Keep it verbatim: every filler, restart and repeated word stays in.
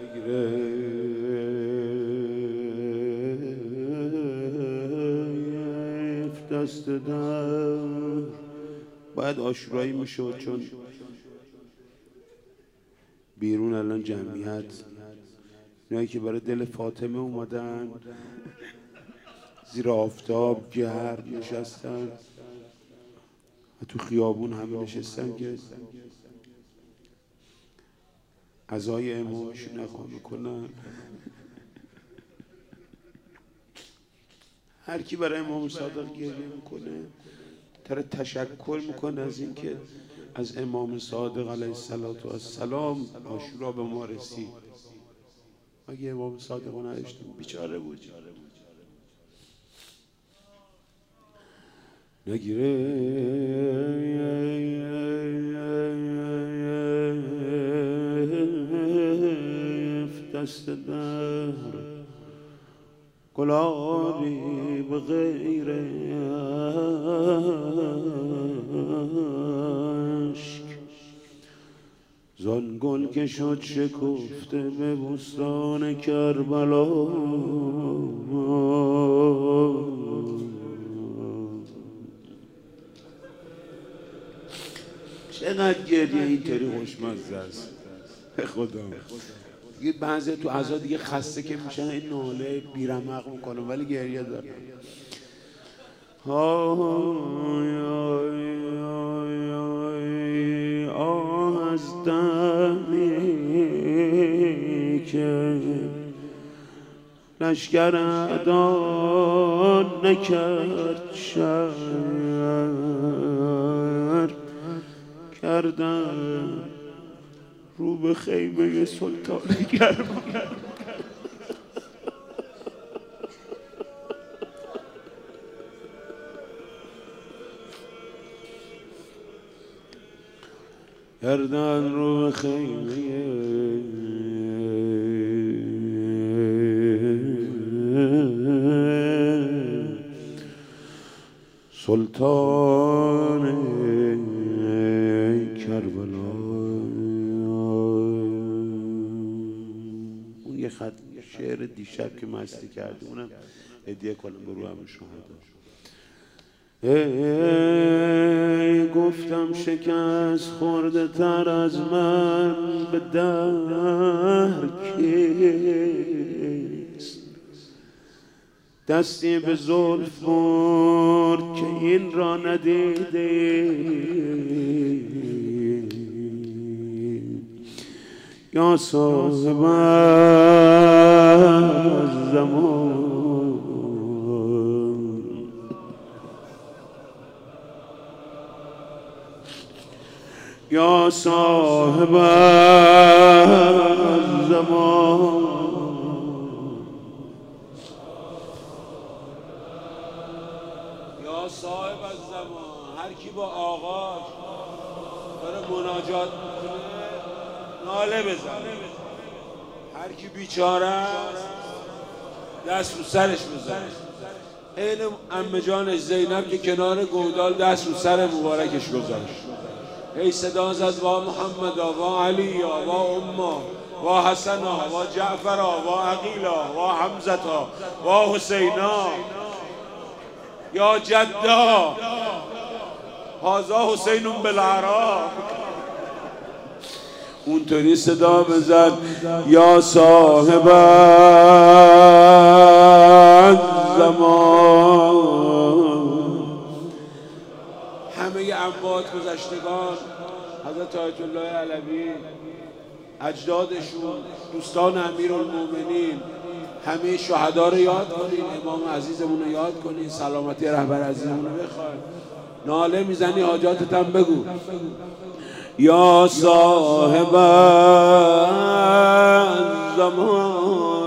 گرفت دست در باید آشورایی میشد، چون بیرون الان جمعیت اینایی که برای دل فاطمه اومدن زیر آفتاب گرم نشستن و تو خیابون همه نشستن که عزای امامشون نخواه میکنن. هر کی برای امام صادق گریه میکنه تره تشکر میکنه از این که از امام صادق علیه السلام عاشورا به ما رسید. اگه امام صادق رو نداشتیم بیچاره بود. نگرفت دست در گلابی به غیر اشک، زان گل که شد شکفته به بستان کربلا. چقدر گریه اینطوری خوشمزه است خدا. دیگه بعضی تو عزا دیگه خسته که میشن این ناله بیرمق میکنه ولی گریه دارن. آی آی آی آی آه از دمی که لشکر اعدا نکرد شر، کردن رو به خیمه سلطان گرم. کردن رو به خیمه سلطان کربلا. اون یه خط شعر دیشب که مستی کردیم اونم هدیه کنم به رو همه شهدا. ای گفتم شکست خورده تر از من به در کیست، دستی به زلف برد که این را ندیده. یا صاحب زمان، یا صاحب زمان، یا صاحب زمان. هر کی با آقاش داره مناجات میکنه ناله بزنه، هر کی بیچاره است دست رو سرش بزنه. این عمه جانش زینب که کنار گودال دست رو سر مبارکش گذاشت، ای صدا زد وا محمدا وا علیا وا اما وا حسنا وا جعفرا وا عقیلا وا حمزتا وا حسینا یا جدا هذا حسین بالعراق. اونطوری صدا بزد یا صاحب زمان. همه اموات گذشتگان حضرت آیت الله علوی، اجدادشون، دوستان امیرالمومنین، همه شهدا رو یاد کنین، امام عزیزمون رو یاد کنین، سلامتی رهبر عزیزمون رو بخواین. ناله میزنی حاجاتت هم بگو. یا صاحب زمان